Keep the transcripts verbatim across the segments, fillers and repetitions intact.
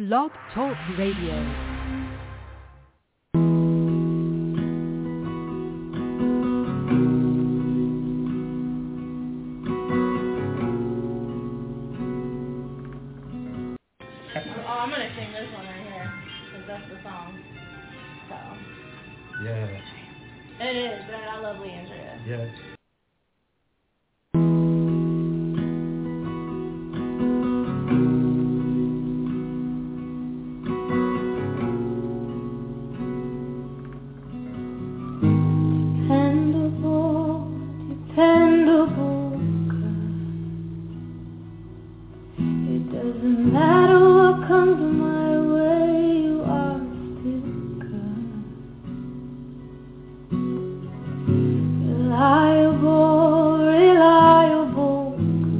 Blog Talk Radio. It is, but I love Leandria. Yes. Dependable, dependable God. It doesn't matter what comes my way, you are still God. Reliable, reliable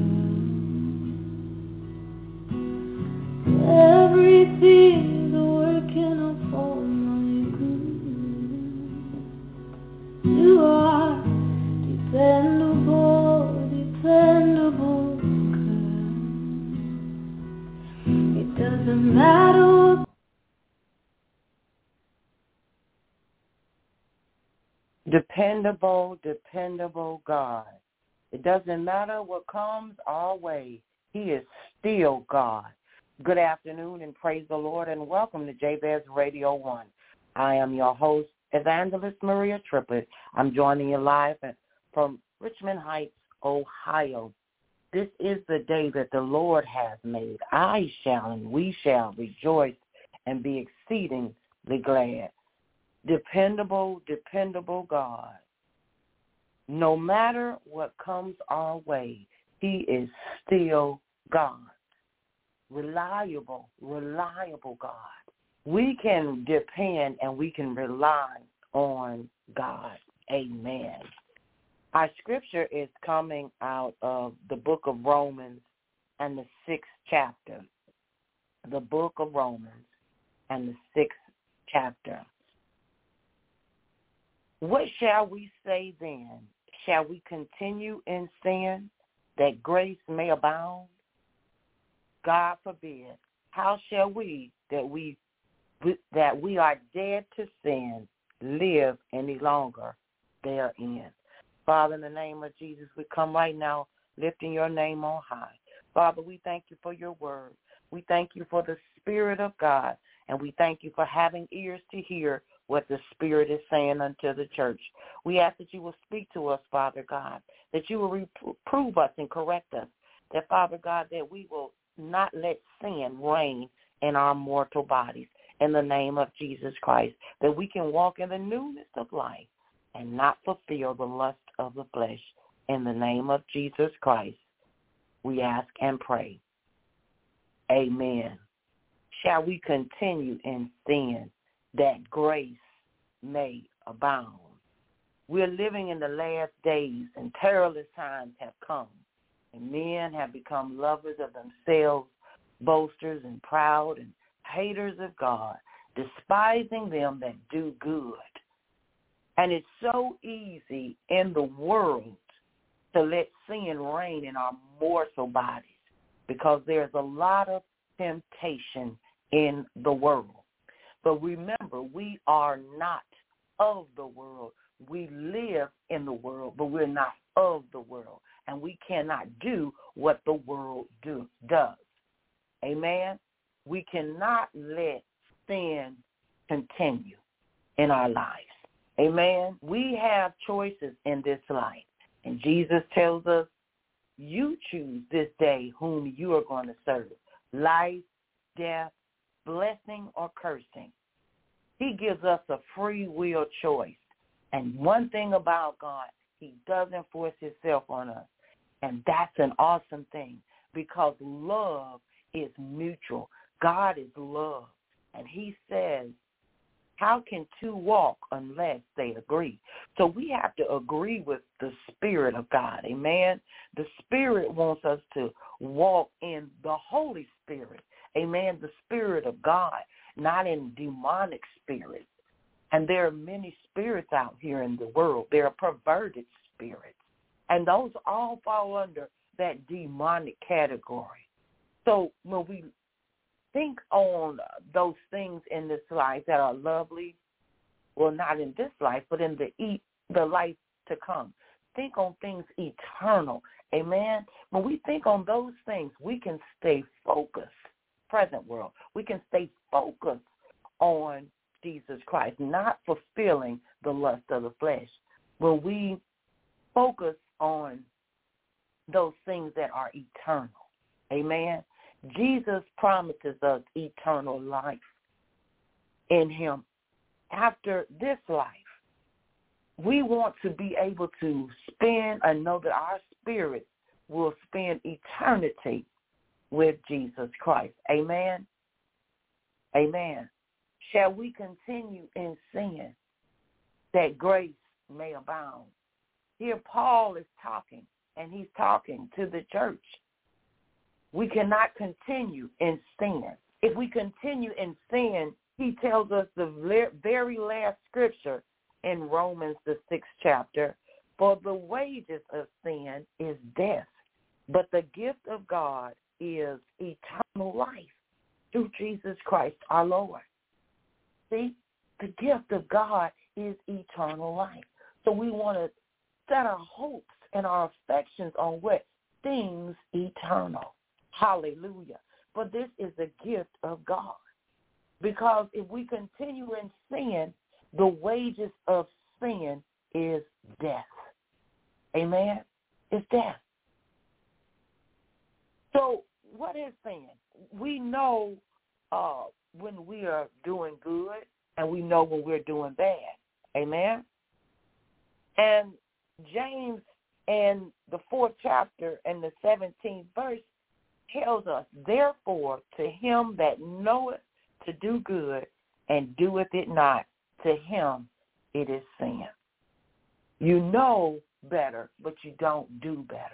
God. Everything's working out for my good. You are dependable, dependable God. It doesn't matter what. Dependable, dependable God. It doesn't matter what comes our way. He is still God. Good afternoon and praise the Lord and welcome to Jabez Radio one. I am your host, Evangelist Maria Triplett. I'm joining you live from Richmond Heights, Ohio. This is the day that the Lord has made. I shall and we shall rejoice and be exceedingly glad. Dependable, dependable God. No matter what comes our way, he is still God. Reliable, reliable God. We can depend and we can rely on God. Amen. Our scripture is coming out of the book of Romans and the sixth chapter. The book of Romans and the sixth chapter. What shall we say then? Shall we continue in sin that grace may abound? God forbid. How shall we that we that we are dead to sin live any longer therein? Father, in the name of Jesus, we come right now lifting your name on high. Father, we thank you for your word. We thank you for the Spirit of God, and we thank you for having ears to hear what the Spirit is saying unto the church. We ask that you will speak to us, Father God, that you will reprove us and correct us, that, Father God, that we will not let sin reign in our mortal bodies in the name of Jesus Christ, that we can walk in the newness of life and not fulfill the lust of the flesh. In the name of Jesus Christ, we ask and pray. Amen. Shall we continue in sin that grace may abound? We're living in the last days, and perilous times have come, and men have become lovers of themselves, boasters and proud, and haters of God, despising them that do good. And it's so easy in the world to let sin reign in our mortal bodies because there's a lot of temptation in the world. But remember, we are not of the world. We live in the world, but we're not of the world. And we cannot do what the world do, does. Amen? We cannot let sin continue in our lives. Amen? We have choices in this life. And Jesus tells us, you choose this day whom you are going to serve. Life, death, blessing or cursing. He gives us a free will choice. And one thing about God, he doesn't force himself on us. And that's an awesome thing because love is mutual. God is love. And he says, how can two walk unless they agree? So we have to agree with the Spirit of God. Amen. The Spirit wants us to walk in the Holy Spirit. Amen. The Spirit of God, not in demonic spirits. And there are many spirits out here in the world. There are perverted spirits. And those all fall under that demonic category. So when we think on those things in this life that are lovely. Well, not in this life, but in the e- the life to come. Think on things eternal. Amen. When we think on those things, we can stay focused. Present world, we can stay focused on Jesus Christ, not fulfilling the lust of the flesh. When we focus on those things that are eternal. Amen. Jesus promises us eternal life in him. After this life, we want to be able to spend and know that our spirit will spend eternity with Jesus Christ. Amen. Amen. Shall we continue in sin that grace may abound? Here Paul is talking, and he's talking to the church. We cannot continue in sin. If we continue in sin, he tells us the very last scripture in Romans, the sixth chapter, for the wages of sin is death, but the gift of God is eternal life through Jesus Christ our Lord. See, the gift of God is eternal life. So we want to set our hopes and our affections on what? Things eternal. Hallelujah. But this is the gift of God. Because if we continue in sin, the wages of sin is death. Amen? It's death. So what is sin? We know uh, when we are doing good, and we know when we're doing bad. Amen? And James in the fourth chapter and the seventeenth verse tells us, therefore, to him that knoweth to do good and doeth it not, to him it is sin. You know better, but you don't do better.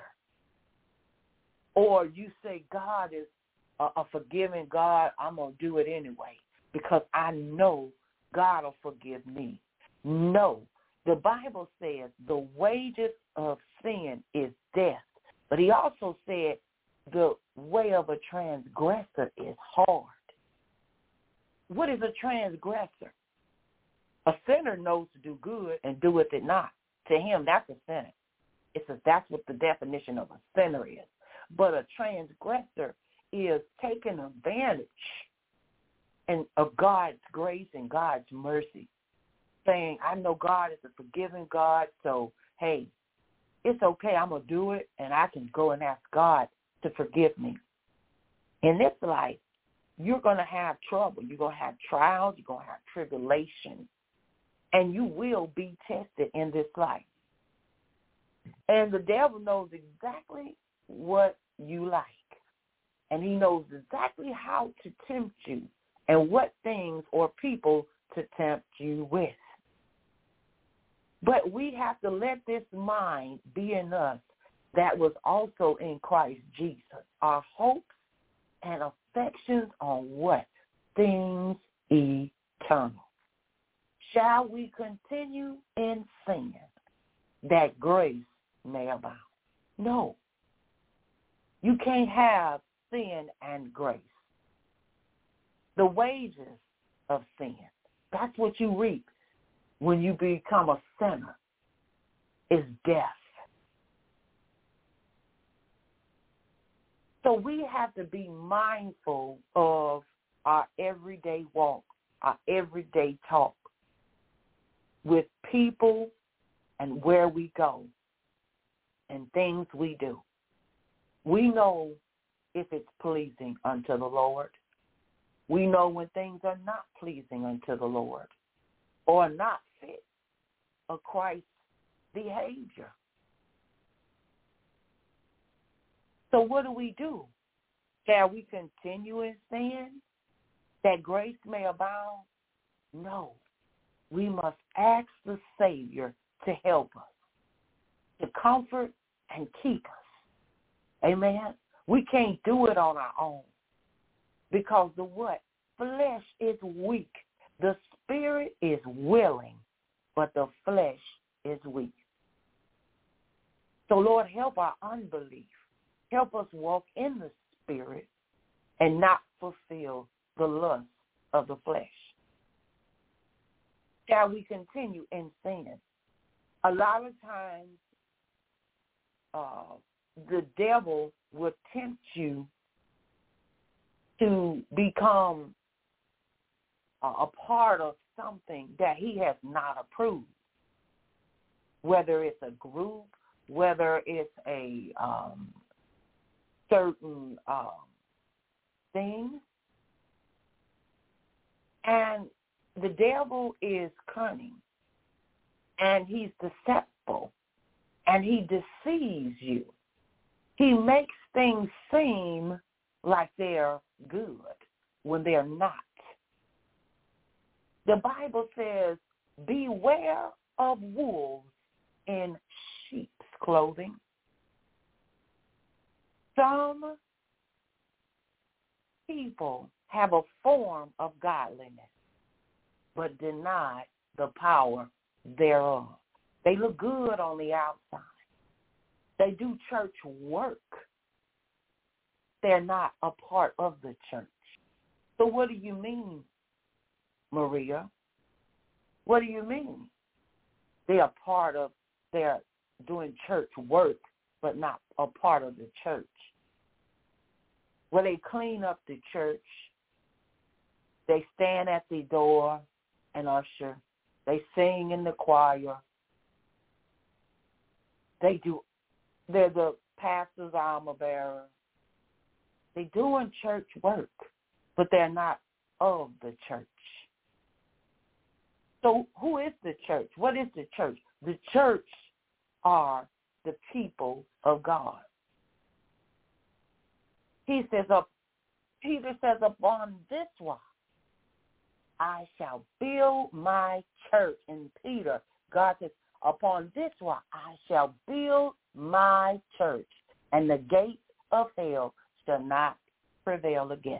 Or you say, God is a, a forgiving God, I'm going to do it anyway because I know God will forgive me. No. The Bible says the wages of sin is death. But he also said the way of a transgressor is hard. What is a transgressor? A sinner knows to do good and doeth it not. To him, that's a sinner. It's a, that's what the definition of a sinner is. But a transgressor is taking advantage and of God's grace and God's mercy, saying, I know God is a forgiving God, so, hey, it's okay, I'm going to do it, and I can go and ask God to forgive me. In this life, you're going to have trouble. You're going to have trials. You're going to have tribulation. And you will be tested in this life. And the devil knows exactly what you like. And he knows exactly how to tempt you and what things or people to tempt you with. But we have to let this mind be in us that was also in Christ Jesus. Our hopes and affections on what? Things eternal. Shall we continue in sin that grace may abound? No. You can't have sin and grace. The wages of sin, that's what you reap when you become a sinner, is death. So we have to be mindful of our everyday walk, our everyday talk with people and where we go and things we do. We know if it's pleasing unto the Lord. We know when things are not pleasing unto the Lord or not fit a Christ behavior. So what do we do? Shall we continue in sin that grace may abound? No. We must ask the Savior to help us, to comfort and keep us. Amen? We can't do it on our own because the what? Flesh is weak. The spirit is willing, but the flesh is weak. So, Lord, help our unbelief. Help us walk in the spirit and not fulfill the lust of the flesh? Shall we continue in sin? A lot of times, uh, the devil will tempt you to become a, a part of something that he has not approved, whether it's a group, whether it's a um, certain um, thing. And the devil is cunning, and he's deceitful, and he deceives you. He makes things seem like they're good when they're not. The Bible says, beware of wolves in sheep's clothing. Some people have a form of godliness, but deny the power thereof. They look good on the outside. They do church work. They're not a part of the church. So what do you mean, Maria? What do you mean? They are part of, they're doing church work, but not a part of the church. Well, they clean up the church. They stand at the door and usher. They sing in the choir. They do, they're the pastor's armor bearer. They're doing church work, but they're not of the church. So who is the church? What is the church? The church are the people of God. He says, up, Peter says, upon this rock I shall build my church. And Peter, God says, upon this rock I shall build my church, and the gates of hell shall not prevail against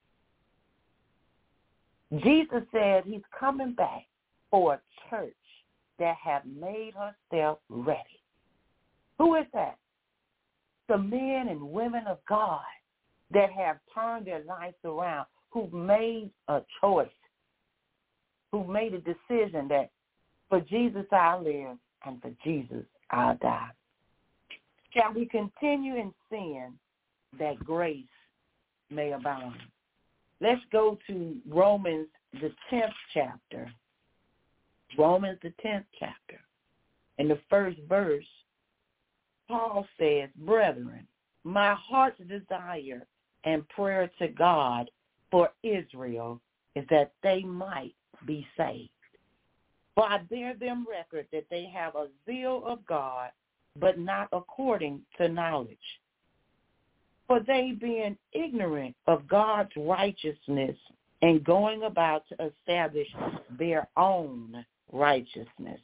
it. Jesus said he's coming back for a church that have made herself ready. Who is that? The men and women of God that have turned their lives around, who've made a choice, who've made a decision that for Jesus I'll live and for Jesus I'll die. Shall we continue in sin that grace may abound? Let's go to Romans, the tenth chapter. Romans, the tenth chapter. In the first verse, Paul says, brethren, my heart's desire and prayer to God for Israel is that they might be saved. For I bear them record that they have a zeal of God, but not according to knowledge. For they, being ignorant of God's righteousness and going about to establish their own righteousness,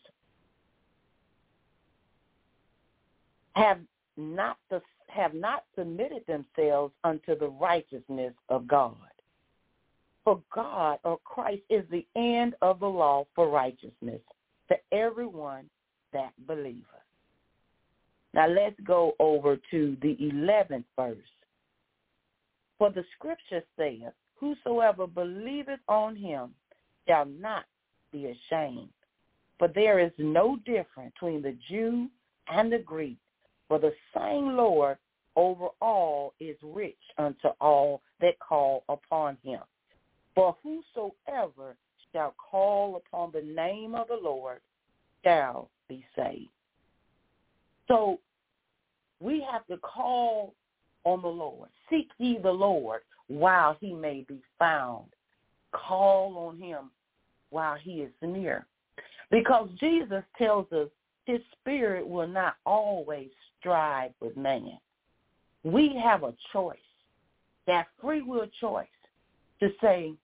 have not the, have not submitted themselves unto the righteousness of God. For God or Christ is the end of the law for righteousness to everyone that believeth. Now let's go over to the eleventh verse. For the scripture saith, whosoever believeth on him shall not be ashamed. For there is no difference between the Jew and the Greek, for the same Lord over all is rich unto all that call upon him. For whosoever shall call upon the name of the Lord shall be saved. So we have to call on the Lord. Seek ye the Lord while he may be found. Call on him while he is near. Because Jesus tells us his spirit will not always strive with man. We have a choice, that free will choice, to say,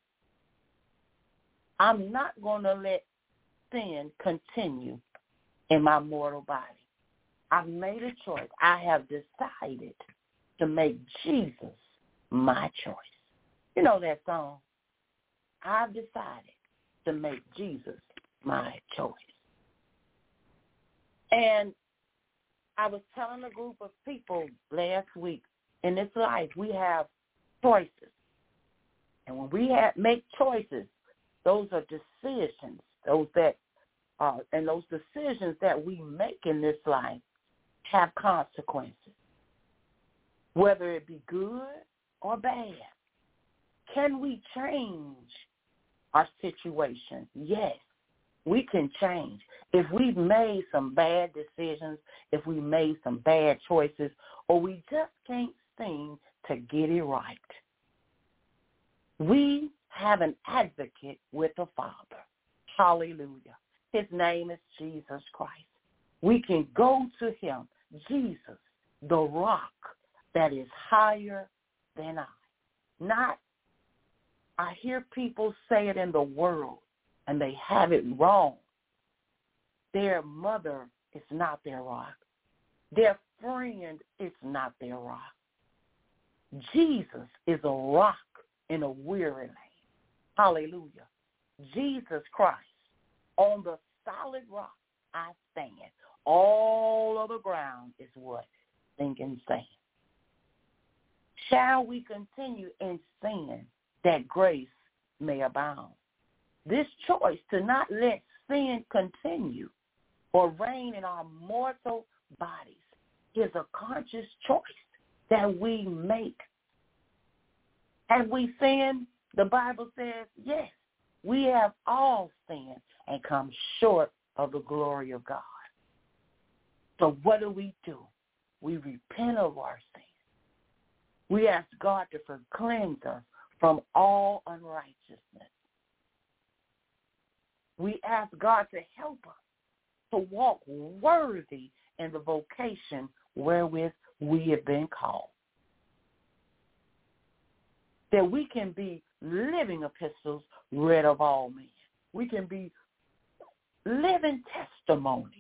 I'm not going to let sin continue in my mortal body. I've made a choice. I have decided to make Jesus my choice. You know that song? I've decided to make Jesus my choice. And I was telling a group of people last week, in this life we have choices. And when we have, make choices, those are decisions, those that uh, and those decisions that we make in this life have consequences, whether it be good or bad. Can we change our situation? Yes, we can change. If we've made some bad decisions, if we made some bad choices, or we just can't seem to get it right, we have an advocate with the Father. Hallelujah. His name is Jesus Christ. We can go to him, Jesus, the rock that is higher than I. Not, I hear people say it in the world, and they have it wrong. Their mother is not their rock. Their friend is not their rock. Jesus is a rock in a weary land. Hallelujah. Jesus Christ, on the solid rock I stand. All of the ground is what? Sinking sand. Shall we continue in sin that grace may abound? This choice to not let sin continue or reign in our mortal bodies is a conscious choice that we make. Have we sinned? The Bible says, yes, we have all sinned and come short of the glory of God. So what do we do? We repent of our sins. We ask God to cleanse us from all unrighteousness. We ask God to help us to walk worthy in the vocation wherewith we have been called. That we can be living epistles read of all men. We can be living testimonies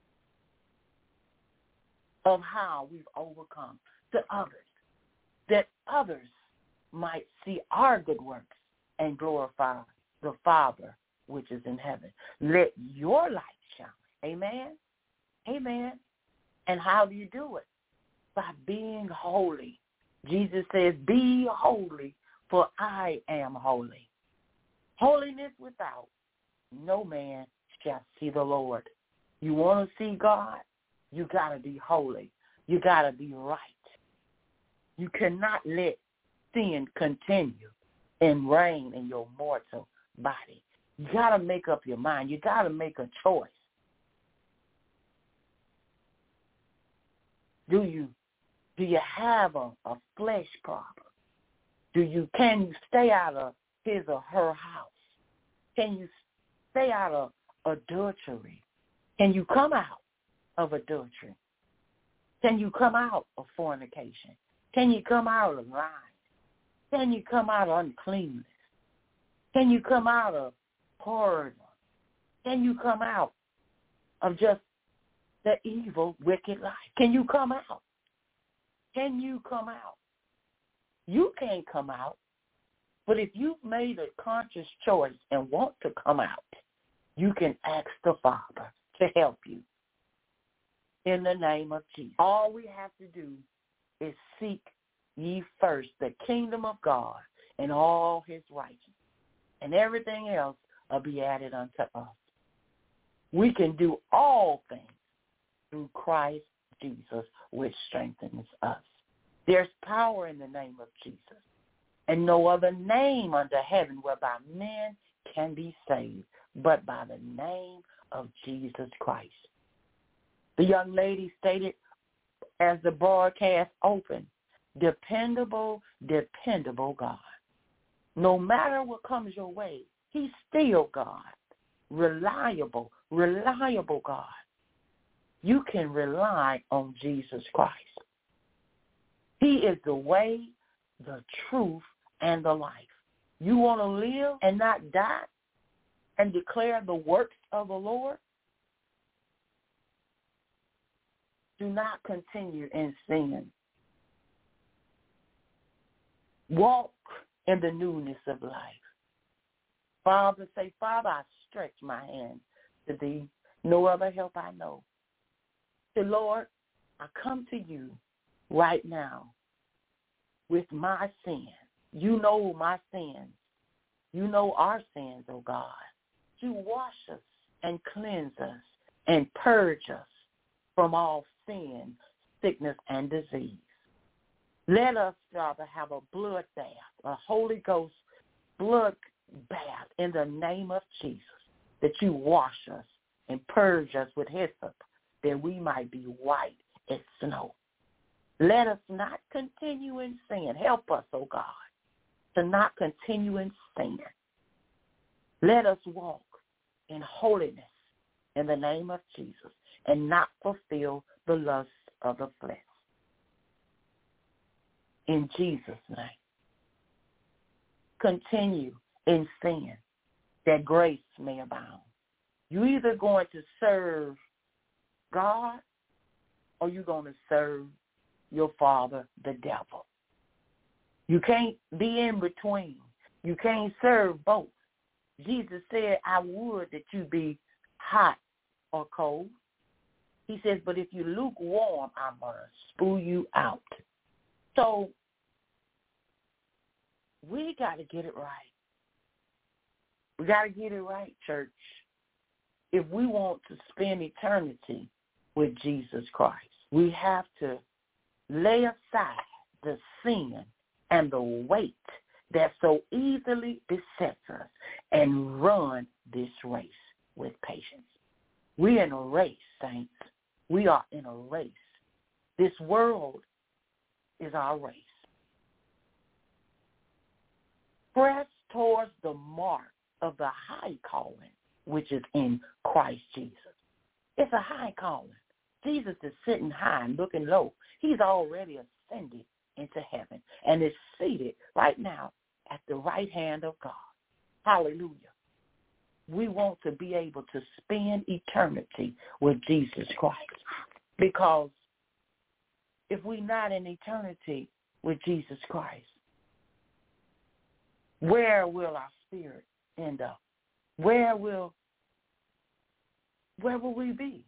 of how we've overcome to others, that others might see our good works and glorify the Father which is in heaven. Let your light shine. Amen? Amen. And how do you do it? By being holy. Jesus says, be holy, for I am holy. Holiness without, no man shall see the Lord. You want to see God? You got to be holy. You got to be right. You cannot let sin continue and reign in your mortal body. You got to make up your mind. You got to make a choice. Do you do you have a, a flesh problem? Do you can you stay out of his or her house? Can you stay out of adultery? Can you come out of adultery? Can you come out of fornication? Can you come out of lying? Can you come out of uncleanness? Can you come out of horror? Can you come out of just the evil, wicked life? Can you come out? Can you come out? You can't come out, but if you've made a conscious choice and want to come out, you can ask the Father to help you in the name of Jesus. All we have to do is seek ye first the kingdom of God and all his righteousness, and everything else will be added unto us. We can do all things through Christ Jesus, which strengthens us. There's power in the name of Jesus, and no other name under heaven whereby men can be saved but by the name of Jesus Christ. The young lady stated as the broadcast opened, dependable, dependable God. No matter what comes your way, he's still God. Reliable, reliable God. You can rely on Jesus Christ. He is the way, the truth, and the life. You want to live and not die and declare the works of the Lord? Do not continue in sin. Walk in the newness of life. Father, say, Father, I stretch my hand to thee. No other help I know. Say, Lord, I come to you right now with my sin. You know my sins. You know our sins, oh God. You wash us and cleanse us and purge us from all sin, sickness, and disease. Let us, Father, have a blood bath, a Holy Ghost blood bath in the name of Jesus, that you wash us and purge us with hyssop, that we might be white as snow. Let us not continue in sin. Help us, oh God, to not continue in sin. Let us walk in holiness in the name of Jesus and not fulfill the lusts of the flesh. In Jesus' name. Continue in sin that grace may abound. You're either going to serve God or you're going to serve your father, the devil. You can't be in between. You can't serve both. Jesus said, I would that you be hot or cold. He says, but if you lukewarm, I'm going to spew you out. So we got to get it right. We got to get it right, church, if we want to spend eternity with Jesus Christ. We have to lay aside the sin and the weight that so easily besets us and run this race with patience. We're in a race, saints. We are in a race. This world is our race. Press towards the mark of the high calling, which is in Christ Jesus. It's a high calling. Jesus is sitting high and looking low. He's already ascended into heaven and is seated right now at the right hand of God. Hallelujah. We want to be able to spend eternity with Jesus Christ, because if we're not in eternity with Jesus Christ, where will our spirit end up? Where will where will we be?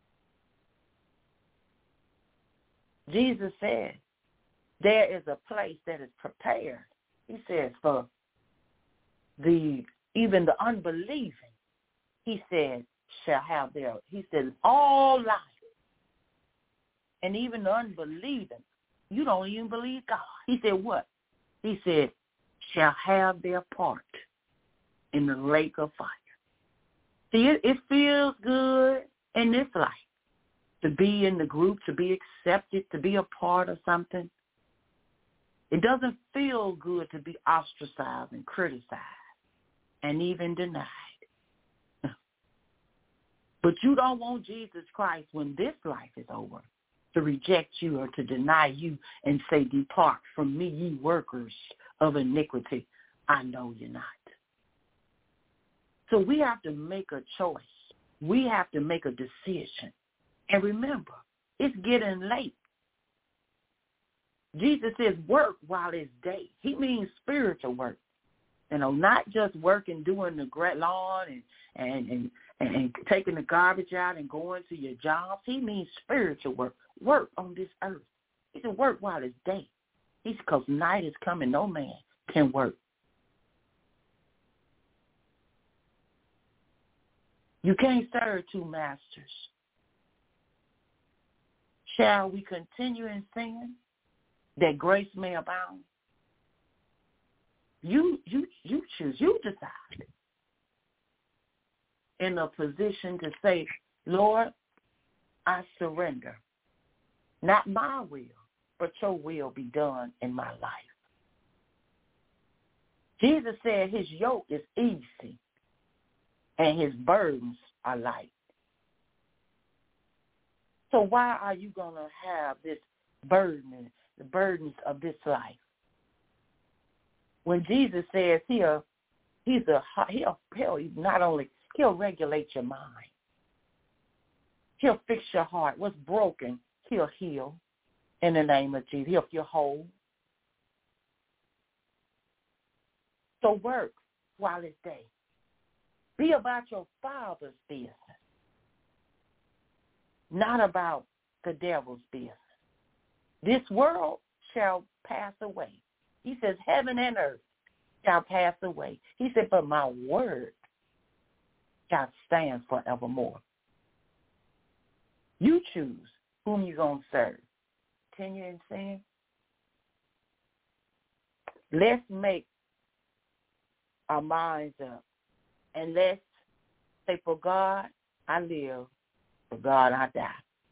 Jesus said there is a place that is prepared. He says for the even the unbelieving, he said, shall have their, he said, all life. And even the unbelieving, you don't even believe God. He said what? He said, shall have their part in the lake of fire. See, it, it feels good in this life to be in the group, to be accepted, to be a part of something. It doesn't feel good to be ostracized and criticized and even denied. But you don't want Jesus Christ, when this life is over, to reject you or to deny you and say, depart from me, ye workers of iniquity. I know you're not. So we have to make a choice. We have to make a decision. And remember, it's getting late. Jesus says work while it's day. He means spiritual work. You know, not just working, doing the lawn and, and, and, and, and taking the garbage out and going to your jobs. He means spiritual work. Work on this earth. He said work while it's day. He's because night is coming. No man can work. You can't serve two masters. Shall we continue in sin that grace may abound? You you you choose. You decide. In a position to say, Lord, I surrender. Not my will, but your will be done in my life. Jesus said his yoke is easy and his burdens are light. So why are you going to have this burden, the burdens of this life? When Jesus says he'll, he's a, he'll, he'll not only, he'll regulate your mind. He'll fix your heart. What's broken, he'll heal in the name of Jesus. He'll make you whole. So work while it's day. Be about your Father's business, not about the devil's business. This world shall pass away. He says heaven and earth shall pass away. He said, but my word shall stand forevermore. You choose whom you're going to serve. Continue in sin. Let's make our minds up. And let's say, for God I live, for God I die.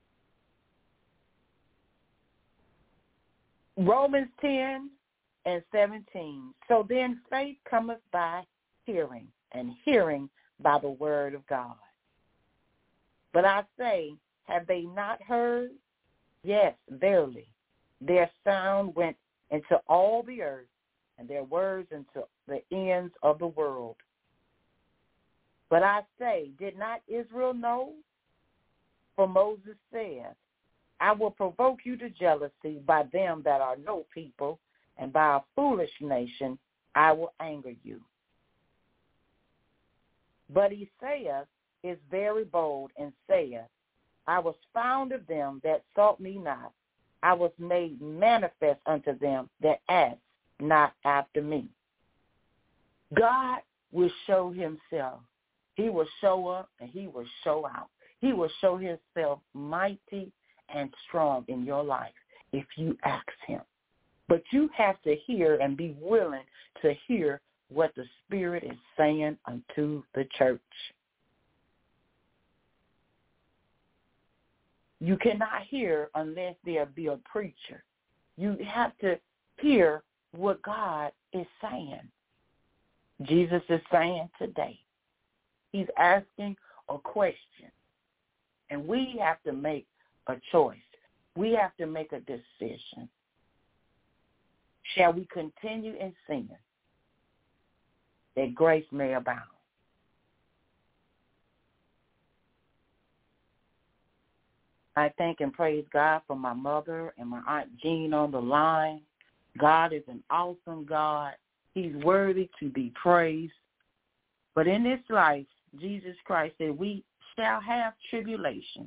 Romans ten and seventeen. So then faith cometh by hearing, and hearing by the word of God. But I say, have they not heard? Yes, verily. Their sound went into all the earth, and their words into the ends of the world. But I say, did not Israel know? For Moses said, I will provoke you to jealousy by them that are no people, and by a foolish nation I will anger you. But Isaiah is very bold and saith, I was found of them that sought me not. I was made manifest unto them that asked not after me. God will show himself. He will show up and he will show out. He will show himself mighty and strong in your life if you ask him. But you have to hear and be willing to hear what the Spirit is saying unto the church. You cannot hear unless there be a preacher. You have to hear what God is saying. Jesus is saying today. He's asking a question. And we have to make a choice. We have to make a decision. Shall we continue in sin that grace may abound? I thank and praise God for my mother and my Aunt Jean on the line. God is an awesome God. He's worthy to be praised. But in this life, Jesus Christ said we shall have tribulation.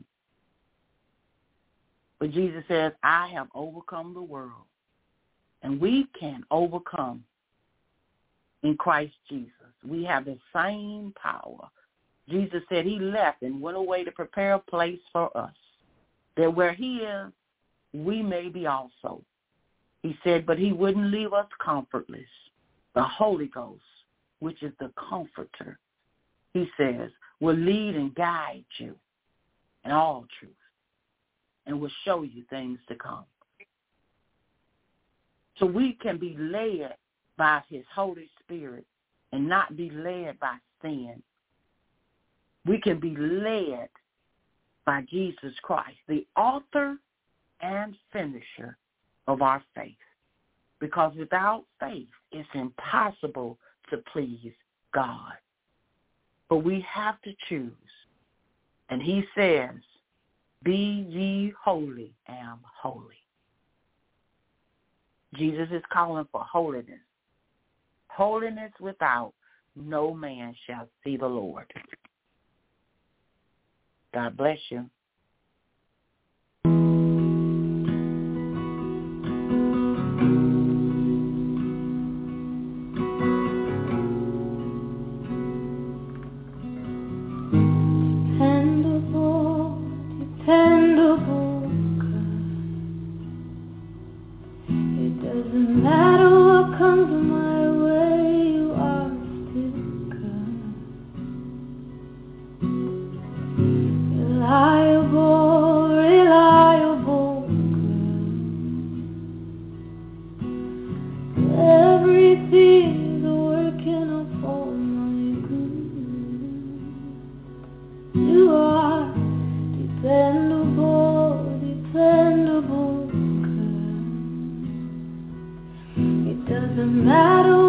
But Jesus says, I have overcome the world. And we can overcome in Christ Jesus. We have the same power. Jesus said he left and went away to prepare a place for us, that where he is, we may be also. He said, but he wouldn't leave us comfortless. The Holy Ghost, which is the comforter, he says, will lead and guide you in all truth and will show you things to come. So we can be led by his Holy Spirit and not be led by sin. We can be led by Jesus Christ, the author and finisher of our faith. Because without faith, it's impossible to please God. But we have to choose. And he says, be ye holy, am holy. Jesus is calling for holiness. Holiness without, no man shall see the Lord. God bless you. Dependable, dependable God. It doesn't matter what comes my way, you are still God. Reliable, reliable God. Everything's working out for my good. You are dependable, dependable God. It doesn't matter